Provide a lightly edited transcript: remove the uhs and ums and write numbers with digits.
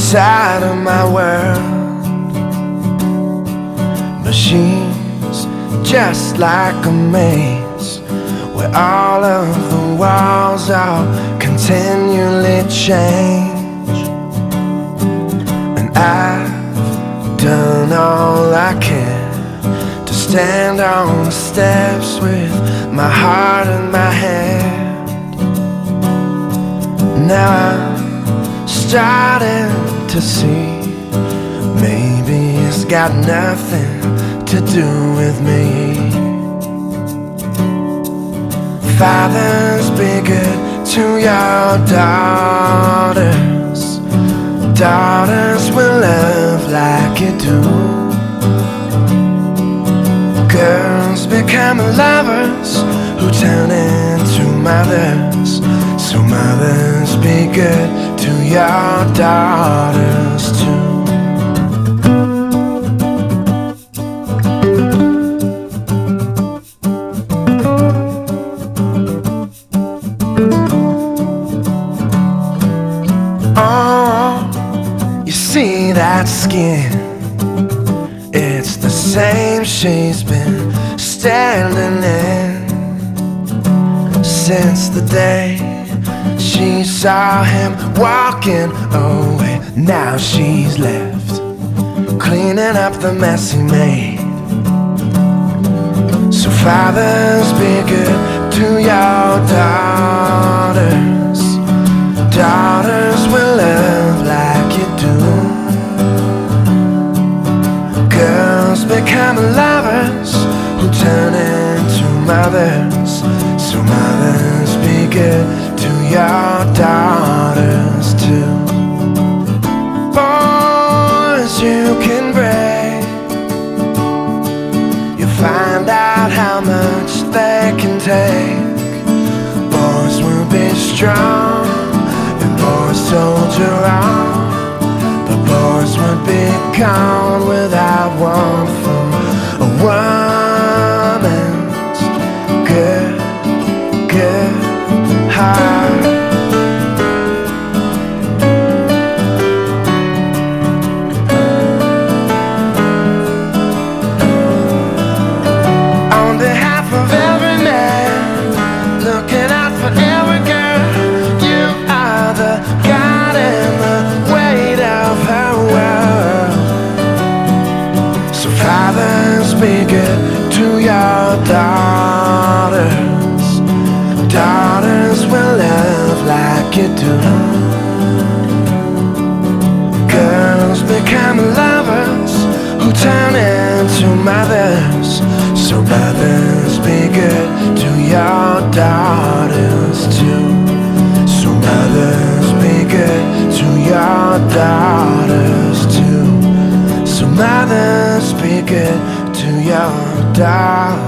inside of my world. But she's just like a maze where all of the walls are continually change. And I've done all I can to stand on the steps with my heart in my hand. Now I'm starting to see maybe it's got nothing to do with me. Fathers, be good to your daughters. Daughters will love like you do. Girls become lovers who turn into mothers. So mothers, be good to your daughters too. See that skin, it's the same she's been standing in since the day she saw him walking away. Now she's left cleaning up the mess he made. So fathers, be good to your daughters. Daughters will love like you do. Girls become lovers who turn into mothers. So mothers, be good to your daughters too. Boys, you can break. You find out how much they can take. Boys will be strong, boys soldier on, but boys would be gone without one from a woman's good, good heart. On behalf of every man, looking out for every girl, you are the God and the weight of her world. So fathers, be good to your daughters. Daughters will love like you do. Girls become lovers who turn into mothers. So mothers, be good to your daughters too. So mothers, be good to your daughters too. So mothers, be good to your daughters.